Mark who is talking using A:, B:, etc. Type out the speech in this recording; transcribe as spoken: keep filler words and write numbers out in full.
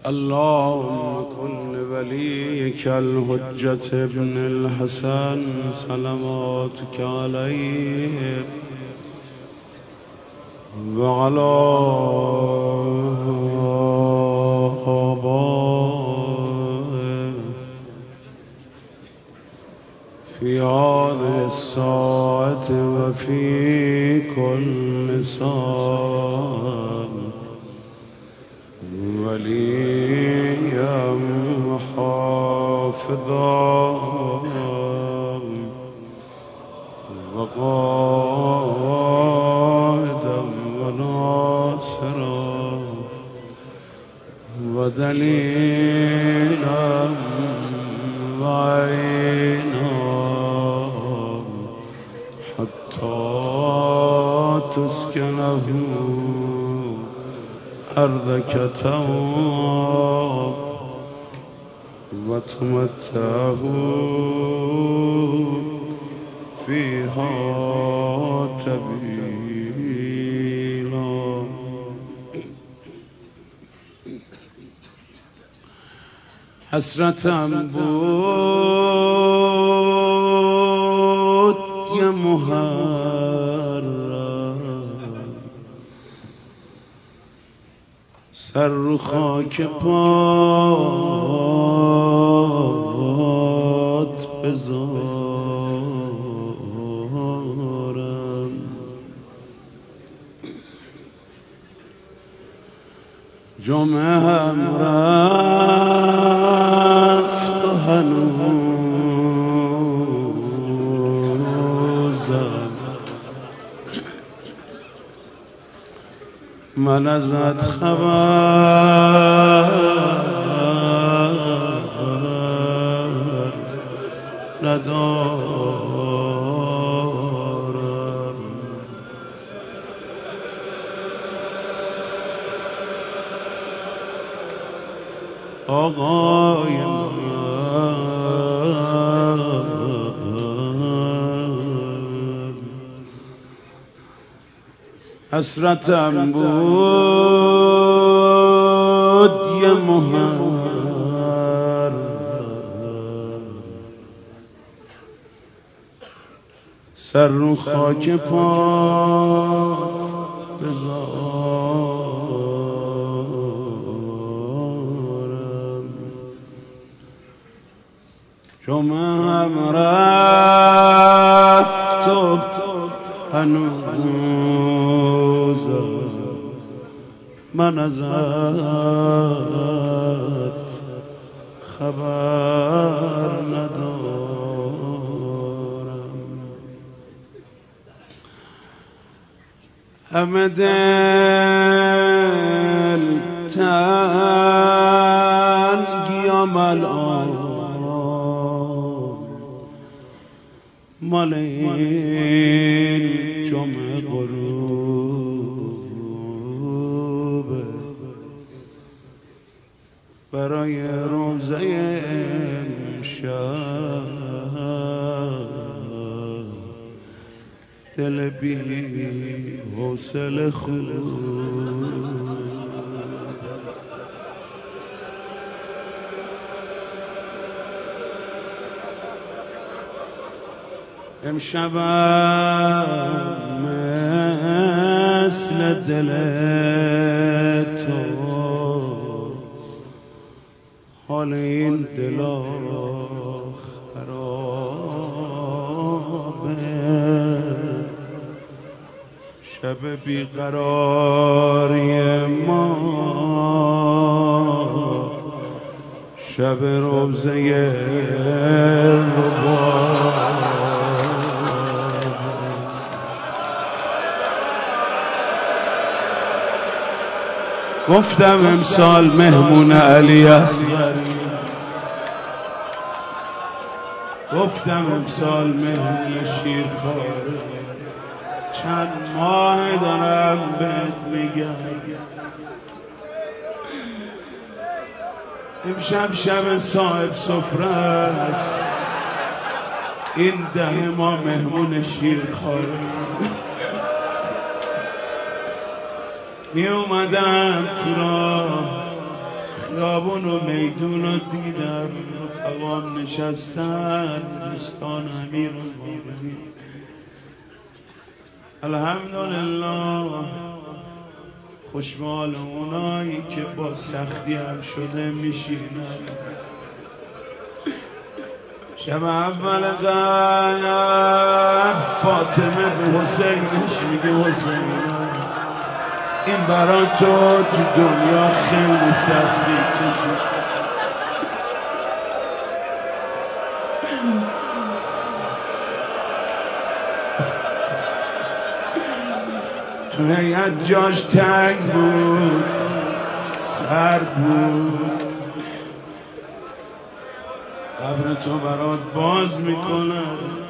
A: اللهم كن لوليك الحجة ابن الحسن صلواتك عليه وعلى آبائه في هذه الساعة وفي كل ساعة وليا وحافظا وقائدا وناصرا ودليلا وعينا حتى تسكنه أرضك تواب وتمتعه فيها تبيلا. حسرة بود يا محرم سر رو خاک پات بذارم. جمعه هم رفت و هنوزم من ازت خبر ندارم. آقای من حسرتم بود یه محرم سر رو خاک پات بذارم. جمعه هم رفت و هنوزم من ازت خبر ندارم. همه دل تنگیم الان مال این جمعه غروبه برای روزه امشب دل بی حوصله خوب امشبم مثل دل تو حال این دلا خرابه. شب بیقراری ما شب روزه ربا گفتم امسال مهمون علی است. گفتم امسال مهمون شیرخواره. چند ماه دارم بهت میگم امشب شب صاحب سفره است. این ده ما مهمون شیرخواره. می اومدم تو راه خیابون و میدون رو دیدم، رفقام نشستن دوستان امیر المؤمنین. الحمدلله خوشحال اونایی که با سختی هم شده میشینن. شب اول قدر فاطمه به حسینش میگه حسین این برا تو تو دنیا خیلی سختی کشید. تو هیئت جاش تنگ بود، سرد بود، قبر تو برات باز میکنم